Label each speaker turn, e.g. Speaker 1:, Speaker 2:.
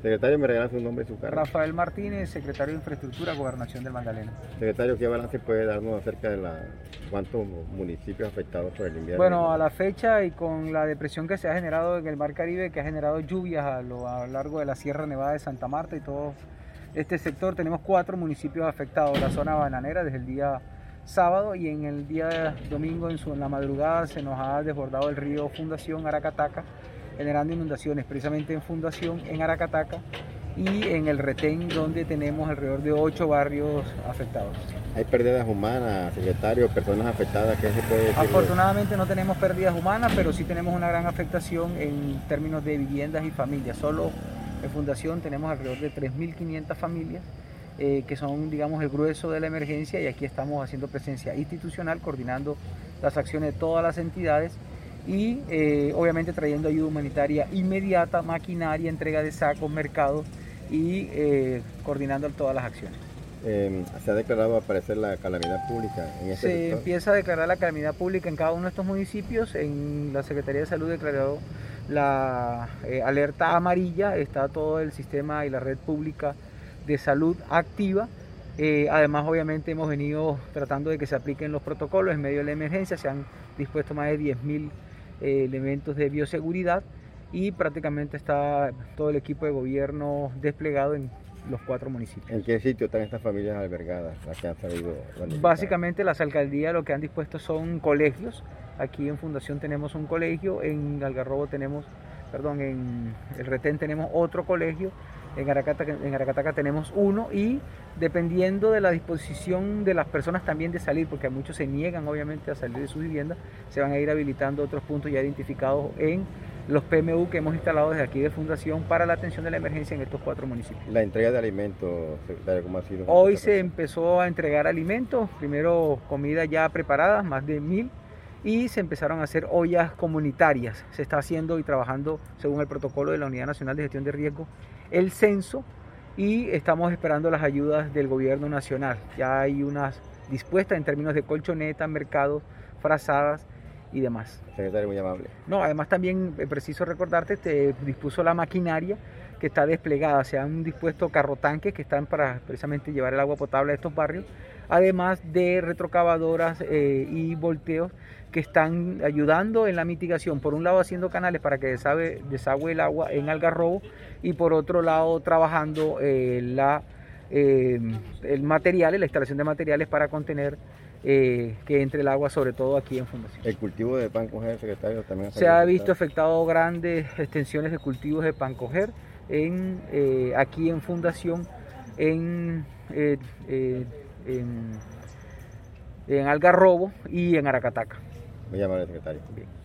Speaker 1: Secretario, me regala su nombre y su cargo.
Speaker 2: Rafael Martínez, secretario de Infraestructura, Gobernación del Magdalena.
Speaker 1: Secretario, ¿qué balance puede darnos acerca de cuántos municipios afectados por el invierno?
Speaker 2: Bueno, a la fecha y con la depresión que se ha generado en el Mar Caribe, que ha generado lluvias a lo largo de la Sierra Nevada de Santa Marta y todo este sector, tenemos 4 municipios afectados. La zona bananera desde el día sábado, y en el día domingo en la madrugada se nos ha desbordado el río Fundación Aracataca, generando inundaciones precisamente en Fundación, en Aracataca y en el Retén, donde tenemos alrededor de 8 barrios afectados.
Speaker 1: ¿Hay pérdidas humanas, secretario, personas afectadas? ¿Qué se puede decir?
Speaker 2: Afortunadamente no tenemos pérdidas humanas, pero sí tenemos una gran afectación en términos de viviendas y familias. Solo en Fundación tenemos alrededor de 3.500 familias que son, digamos, el grueso de la emergencia, y aquí estamos haciendo presencia institucional, coordinando las acciones de todas las entidades y obviamente trayendo ayuda humanitaria inmediata, maquinaria, entrega de sacos, mercados y coordinando todas las acciones.
Speaker 1: Se ha declarado aparecer la calamidad pública en este
Speaker 2: Se
Speaker 1: sector.
Speaker 2: empieza a declarar la calamidad pública en cada uno de estos municipios. En la Secretaría de Salud declaró la alerta amarilla, está todo el sistema y la red pública de salud activa. Además, obviamente hemos venido tratando de que se apliquen los protocolos en medio de la emergencia. Se han dispuesto más de 10.000 elementos de bioseguridad y prácticamente está todo el equipo de gobierno desplegado en los 4 municipios.
Speaker 1: ¿En qué sitio están estas familias albergadas, las que han salido?
Speaker 2: Básicamente las alcaldías lo que han dispuesto son colegios. Aquí en Fundación tenemos un colegio, en Algarrobo tenemos, en el Retén tenemos otro colegio, en Aracataca tenemos uno, y dependiendo de la disposición de las personas también de salir, porque muchos se niegan obviamente a salir de sus viviendas, se van a ir habilitando otros puntos ya identificados en los PMU que hemos instalado desde aquí de Fundación para la atención de la emergencia en estos 4 municipios.
Speaker 1: La entrega de alimentos, secretario, ¿cómo ha sido?
Speaker 2: Hoy se empezó a entregar alimentos, primero comida ya preparada, más de 1.000, y se empezaron a hacer ollas comunitarias. Se está haciendo y trabajando según el protocolo de la Unidad Nacional de Gestión de Riesgo el censo, y estamos esperando las ayudas del gobierno nacional. Ya hay unas dispuestas en términos de colchonetas, mercados, frazadas y demás.
Speaker 1: Secretario, muy amable.
Speaker 2: No, además también preciso recordarte, te dispuso la maquinaria que está desplegada. Se han dispuesto carrotanques que están para precisamente llevar el agua potable a estos barrios, además de retrocavadoras y volteos que están ayudando en la mitigación, por un lado haciendo canales para que desagüe el agua en Algarrobo, y por otro lado trabajando la instalación de materiales para contener que entre el agua, sobre todo aquí en Fundación.
Speaker 1: ¿El cultivo de pan coger, secretario, también
Speaker 2: se ha visto afectado grandes extensiones de cultivos de pan coger aquí en Fundación, en Algarrobo y en Aracataca?
Speaker 1: Muy amable, secretario.
Speaker 2: Bien.